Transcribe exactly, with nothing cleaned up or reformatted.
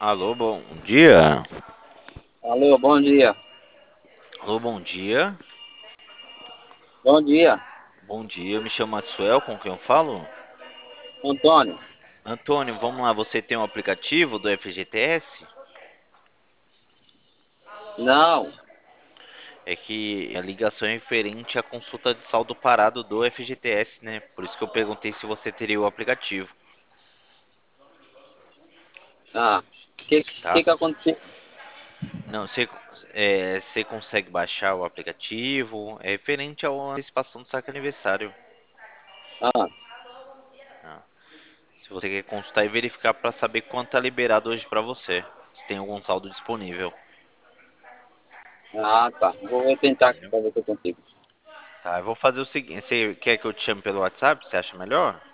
Alô, bom dia. Alô, bom dia. Alô, bom dia. Bom dia, Bom dia, eu me chamo Maxwell, com quem eu falo? Antônio. Antônio, vamos lá, você tem um aplicativo do F G T S? Não, É que a ligação é referente à consulta de saldo parado do F G T S, né? Por isso que eu perguntei se você teria o aplicativo, ah, que tá? que que aconteceu? Não, você, é, você consegue baixar o aplicativo? É referente à antecipação do saque aniversário, Ah, tá? Se você quer consultar e verificar para saber quanto tá liberado hoje para você, se tem algum saldo disponível. ah, tá. Vou tentar aqui Entendeu? pra ver se eu consigo. Tá, eu vou fazer o seguinte, você quer que eu te chame pelo WhatsApp? Você acha melhor?